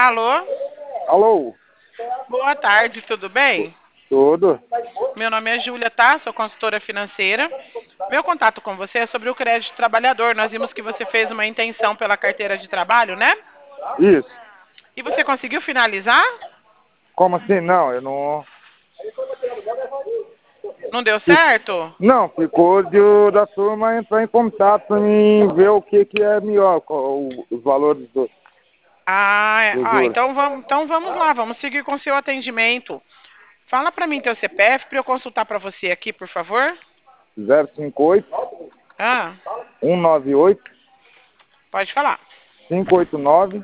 Alô? Alô? Boa tarde, tudo bem? Tudo? Meu nome é Júlia, tá? Sou consultora financeira. Meu contato com você é sobre o crédito trabalhador. Nós vimos que você fez uma intenção pela carteira de trabalho, né? Isso. E você conseguiu finalizar? Como assim? Não, eu não... Não deu certo? Não, ficou da turma entrar em contato e ver o que é melhor, os valores do juros. Então vamos lá, vamos seguir com o seu atendimento. Fala para mim teu CPF para eu consultar para você aqui, por favor. 058 Ah, 198 pode falar, 589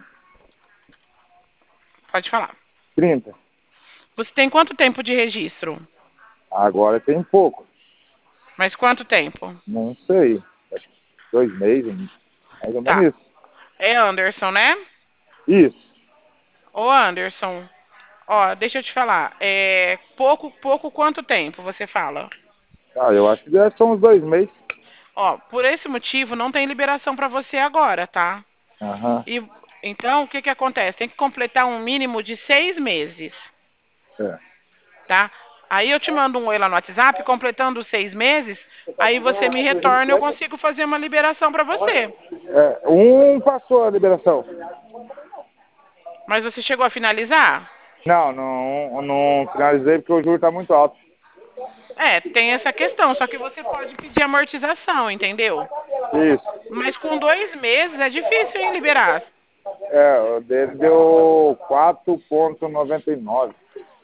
pode falar. 30. Você tem quanto tempo de registro? Agora tem pouco, Mas quanto tempo? não sei, acho que 2 meses, mais ou Tá. menos isso. É Anderson, né? Isso. Ô Anderson, ó, deixa eu te falar. Pouco quanto tempo você fala? Ah, eu acho que já são uns 2 meses. Ó, por esse motivo não tem liberação para você agora, tá? Aham, E então o que que acontece? Tem que completar um mínimo de 6 meses, é. tá? Aí eu te mando um oi lá no WhatsApp, completando os 6 meses, aí você me retorna, eu consigo fazer uma liberação para você. Passou a liberação. Mas você chegou a finalizar? Não finalizei porque o juro está muito alto. Tem essa questão, só que você pode pedir amortização, entendeu? Isso. Mas com 2 meses é difícil, hein, liberar. O dele deu 4,99.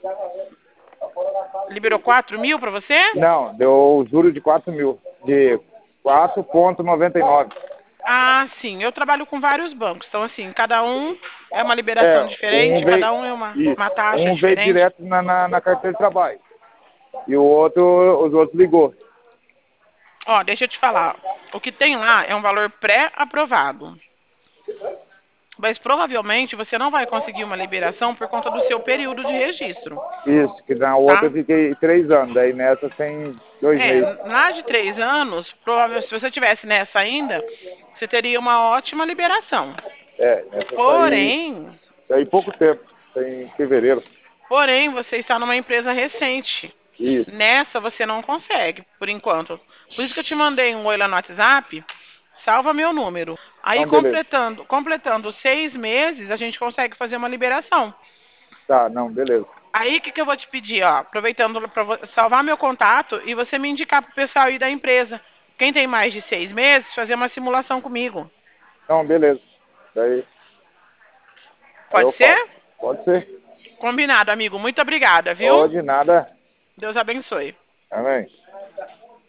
Liberou 4 mil para você? Não, deu juro de 4 mil. De 4,99. Ah, sim. Eu trabalho com vários bancos. Então, assim, cada um é uma liberação Um diferente, veio, cada um é uma isso, taxa um veio diferente. direto na carteira de trabalho. E os outros ligou. Ó, deixa eu te falar. O que tem lá é um valor pré-aprovado. Mas provavelmente você não vai conseguir uma liberação por conta do seu período de registro, Isso, que na outra eu tá? fiquei 3 anos. Daí nessa tem 2 meses. Lá de 3 anos, provavelmente, se você tivesse nessa ainda, você teria uma ótima liberação. Nessa Porém, saí pouco tempo. Tem em fevereiro. porém, você está numa empresa recente. Isso. Nessa você não consegue, por enquanto. Por isso que eu te mandei um oi lá no WhatsApp. Salva meu número. Aí Então, beleza. completando 6 meses, a gente consegue fazer uma liberação. Tá, não, beleza. Aí o que eu vou te pedir, ó, aproveitando para salvar meu contato e você me indicar pro pessoal aí da empresa. Quem tem mais de 6 meses, fazer uma simulação comigo. Não, beleza. Daí Pode eu faço. ser? Pode ser. Combinado, amigo. Muito obrigada, viu? Pode, nada. Deus abençoe. Amém.